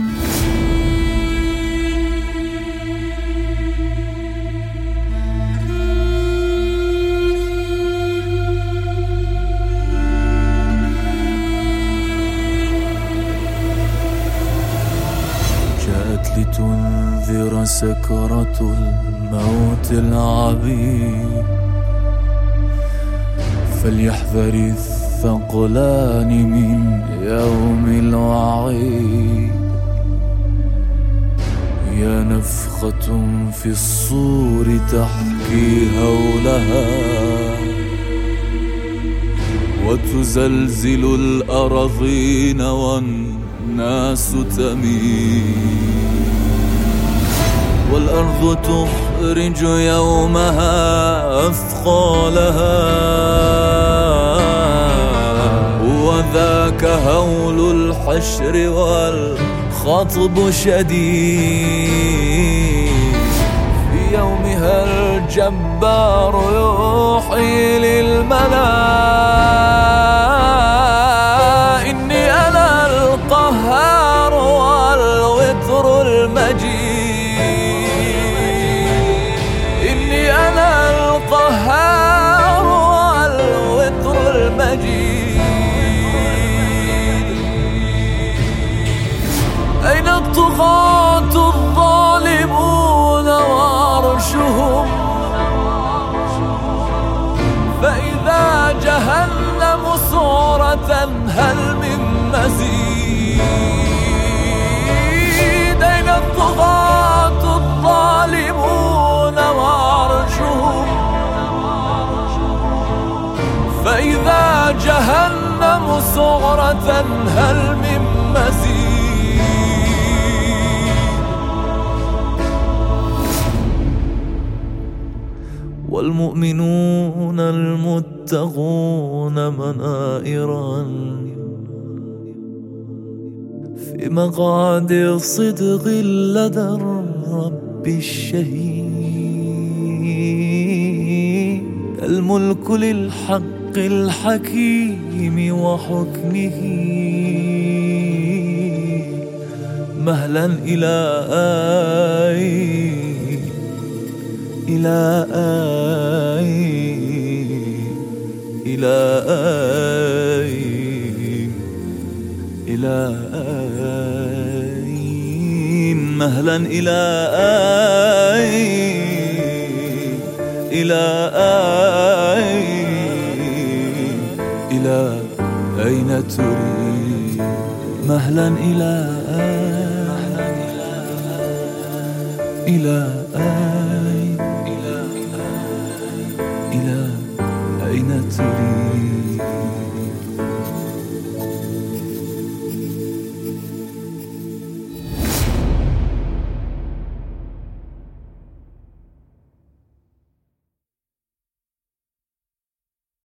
لتنذر سكرة الموت العبيد، فليحذر الثقلان من يوم الوعيد. يا نفخة في الصور تحكي هولها، وتزلزل الأراضين والناس تميل، والأرض تخرج يومها أثقالها، وذاك هول الحشر والخطب شديد. في يومها الجبار يوحي للملا، إني أنا القهار والوتر المجيد، إني أنا القهار والوتر المجيد. أين الطغاة الظالمون وعرشهم؟ فإذا جهنم صورة هل من مزيد؟ أين الطغاة الظالمون وعرشهم؟ فإذا جهنم صورة هل من مزيد؟ والمؤمنون المتقون منائرا في مقعد صدق لدى الرب الشهيد. الملك للحق الحكيم وحكمه، مهلا مهلا إلى أين تريد؟ مهلا إلى